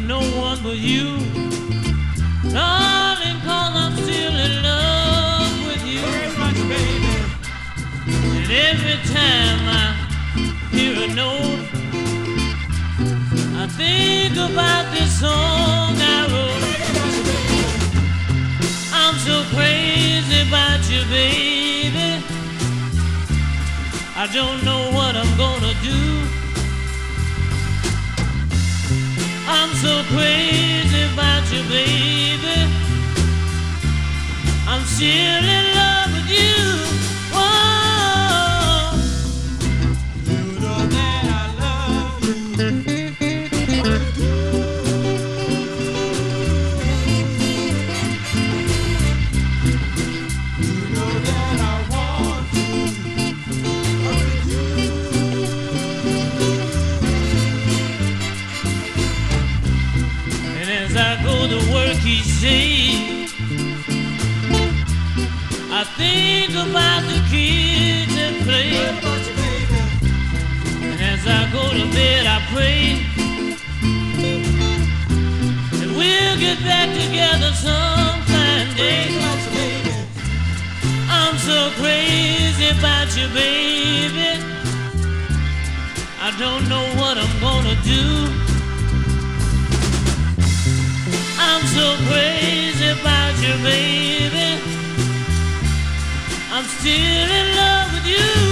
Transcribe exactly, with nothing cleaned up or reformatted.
no one but you. Darling, cause I'm still in love with you. Very much, baby. And every time I hear a note, I think about this song I wrote. I'm so crazy about you, baby. I don't know what I'm gonna do. I'm so crazy about you, baby. I'm still in love with you. Whoa. You know that I love you. You know that I want to with you. And as I go to work each day, I think about the kids that play. Very much, baby. And as I go to bed, I pray that we'll get back together some fine day. Very much, baby. I'm so crazy about you, baby. I don't know what I'm gonna do. I'm so crazy about you, baby. I'm still in love with you.